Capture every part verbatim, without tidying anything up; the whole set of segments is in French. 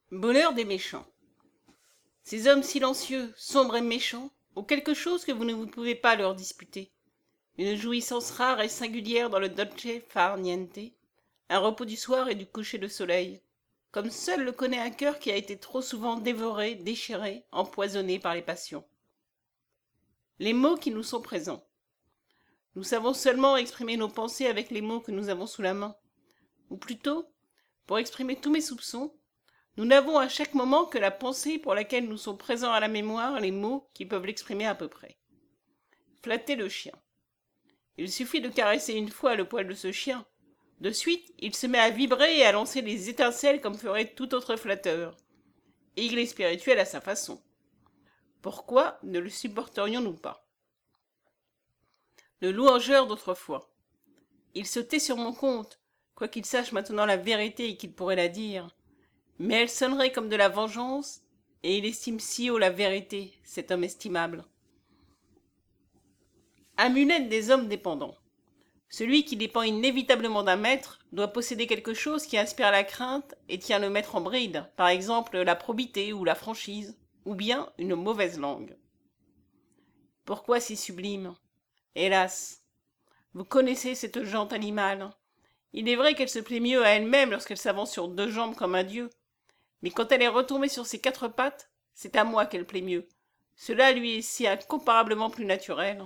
Bonheur des méchants. Ces hommes silencieux, sombres et méchants ont quelque chose que vous ne vous pouvez pas leur disputer. Une jouissance rare et singulière dans le dolce far niente, un repos du soir et du coucher de soleil, comme seul le connaît un cœur qui a été trop souvent dévoré, déchiré, empoisonné par les passions. Les mots qui nous sont présents. Nous savons seulement exprimer nos pensées avec les mots que nous avons sous la main. Ou plutôt, pour exprimer tous mes soupçons, nous n'avons à chaque moment que la pensée pour laquelle nous sont présents à la mémoire les mots qui peuvent l'exprimer à peu près. Flatter le chien. Il suffit de caresser une fois le poil de ce chien. De suite, il se met à vibrer et à lancer des étincelles comme ferait tout autre flatteur. Et il est spirituel à sa façon. Pourquoi ne le supporterions-nous pas? Le louangeur d'autrefois. Il se tait sur mon compte, quoiqu'il sache maintenant la vérité et qu'il pourrait la dire. Mais elle sonnerait comme de la vengeance, et il estime si haut la vérité, cet homme estimable. Amulette des hommes dépendants. Celui qui dépend inévitablement d'un maître doit posséder quelque chose qui inspire la crainte et tient le maître en bride, par exemple la probité ou la franchise, ou bien une mauvaise langue. Pourquoi si sublime? Hélas, vous connaissez cette gente animale. Il est vrai qu'elle se plaît mieux à elle-même lorsqu'elle s'avance sur deux jambes comme un dieu. Mais quand elle est retombée sur ses quatre pattes, c'est à moi qu'elle plaît mieux. Cela lui est si incomparablement plus naturel.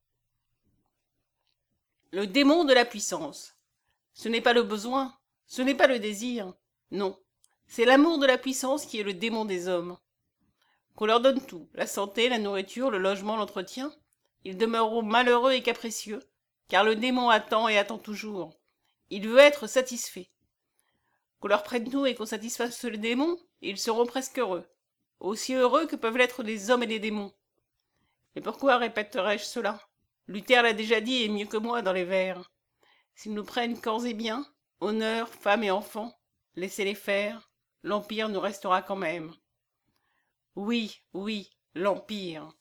Le démon de la puissance. Ce n'est pas le besoin, ce n'est pas le désir. Non, c'est l'amour de la puissance qui est le démon des hommes. Qu'on leur donne tout, la santé, la nourriture, le logement, l'entretien, ils demeureront malheureux et capricieux, car le démon attend et attend toujours. Il veut être satisfait. Qu'on leur prenne tout et qu'on satisfasse le démon, ils seront presque heureux. Aussi heureux que peuvent l'être les hommes et les démons. Et pourquoi répéterais-je cela? Luther l'a déjà dit et mieux que moi dans les vers. S'ils nous prennent corps et biens, honneur, femmes et enfants, laissez-les faire, l'Empire nous restera quand même. Oui, oui, l'Empire.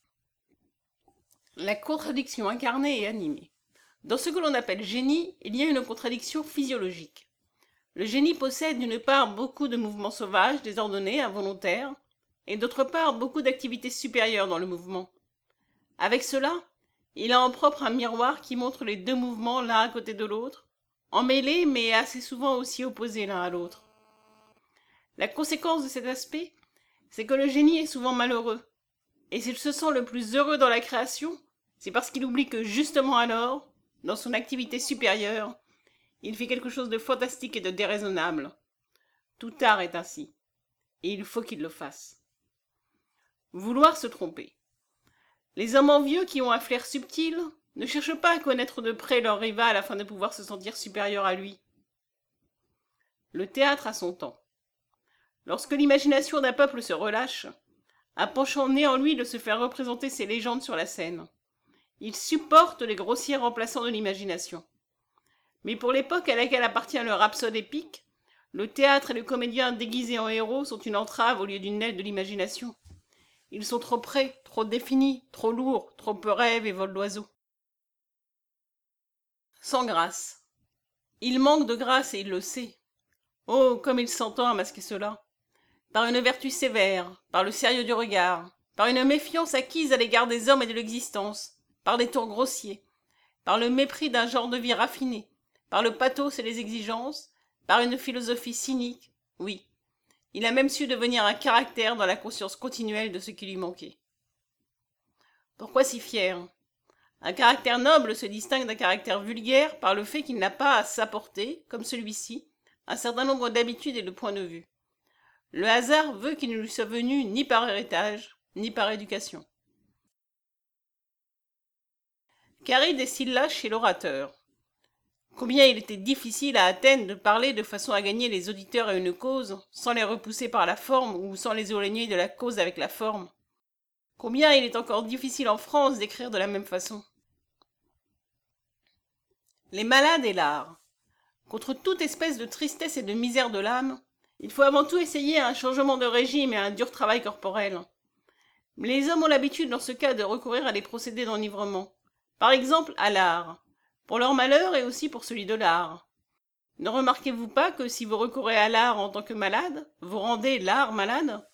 La contradiction incarnée et animée. Dans ce que l'on appelle génie, il y a une contradiction physiologique. Le génie possède d'une part beaucoup de mouvements sauvages, désordonnés, involontaires, et d'autre part beaucoup d'activités supérieures dans le mouvement. Avec cela, il a en propre un miroir qui montre les deux mouvements l'un à côté de l'autre, emmêlés mais assez souvent aussi opposés l'un à l'autre. La conséquence de cet aspect, c'est que le génie est souvent malheureux, et s'il se sent le plus heureux dans la création, c'est parce qu'il oublie que justement alors, dans son activité supérieure, il fait quelque chose de fantastique et de déraisonnable. Tout art est ainsi, et il faut qu'il le fasse. Vouloir se tromper. Les hommes envieux qui ont un flair subtil ne cherchent pas à connaître de près leur rival afin de pouvoir se sentir supérieur à lui. Le théâtre a son temps. Lorsque l'imagination d'un peuple se relâche, un penchant né en lui de se faire représenter ses légendes sur la scène. Il supporte les grossiers remplaçants de l'imagination. Mais pour l'époque à laquelle appartient le rhapsode épique, le théâtre et le comédien déguisé en héros sont une entrave au lieu d'une aide de l'imagination. Ils sont trop près, trop définis, trop lourds, trop peu rêves et vol d'oiseaux. Sans grâce. Il manque de grâce et il le sait. Oh, comme il s'entend à masquer cela. Par une vertu sévère, par le sérieux du regard, par une méfiance acquise à l'égard des hommes et de l'existence, par des tours grossiers, par le mépris d'un genre de vie raffiné, par le pathos et les exigences, par une philosophie cynique, oui. Il a même su devenir un caractère dans la conscience continuelle de ce qui lui manquait. Pourquoi si fier? Un caractère noble se distingue d'un caractère vulgaire par le fait qu'il n'a pas à s'apporter, comme celui-ci, un certain nombre d'habitudes et de points de vue. Le hasard veut qu'il ne lui soit venu ni par héritage, ni par éducation. Charybde et Scylla chez l'orateur. Combien il était difficile à Athènes de parler de façon à gagner les auditeurs à une cause, sans les repousser par la forme ou sans les éloigner de la cause avec la forme. Combien il est encore difficile en France d'écrire de la même façon. Les malades et l'art. Contre toute espèce de tristesse et de misère de l'âme, il faut avant tout essayer un changement de régime et un dur travail corporel. Mais les hommes ont l'habitude dans ce cas de recourir à des procédés d'enivrement. Par exemple à l'art. Pour leur malheur et aussi pour celui de l'art. Ne remarquez-vous pas que si vous recourez à l'art en tant que malade, vous rendez l'art malade?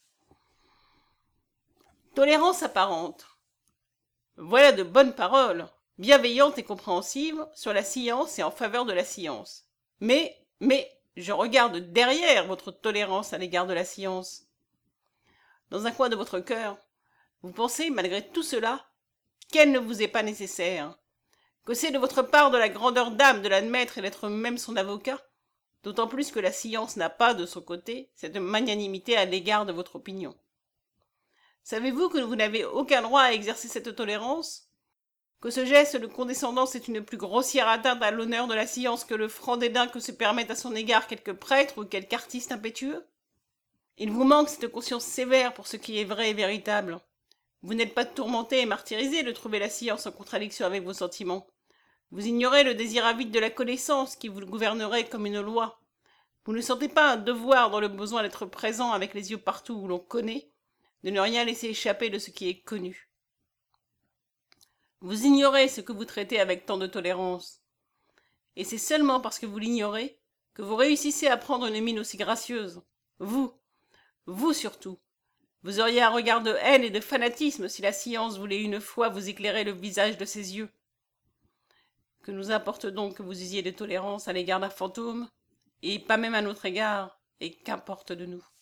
Tolérance apparente. Voilà de bonnes paroles, bienveillantes et compréhensives, sur la science et en faveur de la science. Mais, mais, je regarde derrière votre tolérance à l'égard de la science. Dans un coin de votre cœur, vous pensez, malgré tout cela, qu'elle ne vous est pas nécessaire, que c'est de votre part de la grandeur d'âme de l'admettre et d'être même son avocat, d'autant plus que la science n'a pas, de son côté, cette magnanimité à l'égard de votre opinion. Savez-vous que vous n'avez aucun droit à exercer cette tolérance? Que ce geste de condescendance est une plus grossière atteinte à l'honneur de la science que le franc dédain que se permettent à son égard quelques prêtres ou quelque artiste impétueux? Il vous manque cette conscience sévère pour ce qui est vrai et véritable. Vous n'êtes pas tourmenté et martyrisé de trouver la science en contradiction avec vos sentiments. Vous ignorez le désir avide de la connaissance qui vous gouvernerait comme une loi. Vous ne sentez pas un devoir dans le besoin d'être présent avec les yeux partout où l'on connaît, de ne rien laisser échapper de ce qui est connu. Vous ignorez ce que vous traitez avec tant de tolérance. Et c'est seulement parce que vous l'ignorez que vous réussissez à prendre une mine aussi gracieuse. Vous, vous surtout, vous auriez un regard de haine et de fanatisme si la science voulait une fois vous éclairer le visage de ses yeux. Que nous importe donc que vous usiez de tolérance à l'égard d'un fantôme, et pas même à notre égard, et qu'importe de nous.